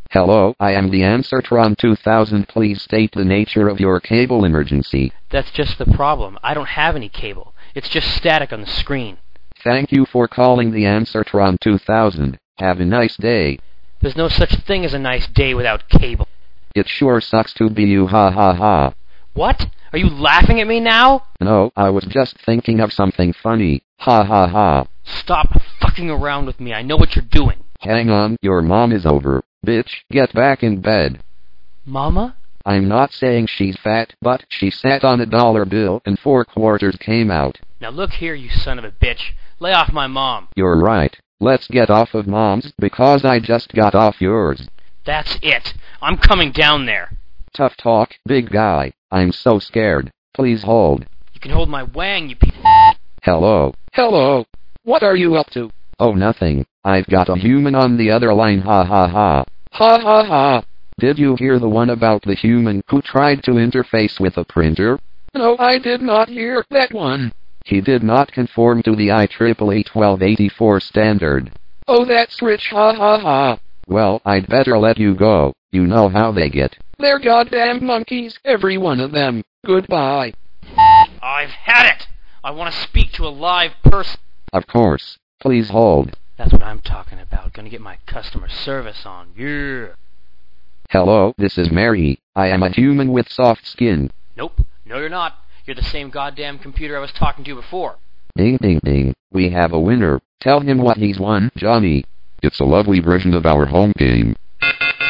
Hello, I am the Answertron 2000. Please state the nature of your cable emergency. That's just the problem. I don't have any cable. It's just static on the screen. Thank you for calling the Answertron 2000. Have a nice day. There's no such thing as a nice day without cable. It sure sucks to be you, ha ha ha. What? Are you laughing at me now? No, I was just thinking of something funny. Ha ha ha. Stop fucking around with me. I know what you're doing. Hang on, your mom is over. Bitch, get back in bed. Mama? I'm not saying she's fat, but she sat on a dollar bill and 4 quarters came out. Now look here, you son of a bitch. Lay off my mom. You're right. Let's get off of mom's because I just got off yours. That's it. I'm coming down there. Tough talk, big guy. I'm so scared. Please hold. You can hold my wang, you piece. Hello. Hello. What are you up to? Oh, nothing. I've got a human on the other line, ha ha ha. Ha ha ha. Did you hear the one about the human who tried to interface with a printer? No, I did not hear that one. He did not conform to the IEEE 1284 standard. Oh, that's rich, ha ha ha. Well, I'd better let you go. You know how they get. They're goddamn monkeys, every one of them. Goodbye. I've had it. I want to speak to a live person. Of course. Please hold. That's what I'm talking about. Gonna get my customer service on. Yeah. Hello, this is Mary. I am a human with soft skin. Nope. No, you're not. You're the same goddamn computer I was talking to before. Ding ding ding. We have a winner. Tell him what he's won, Johnny. It's a lovely version of our home game.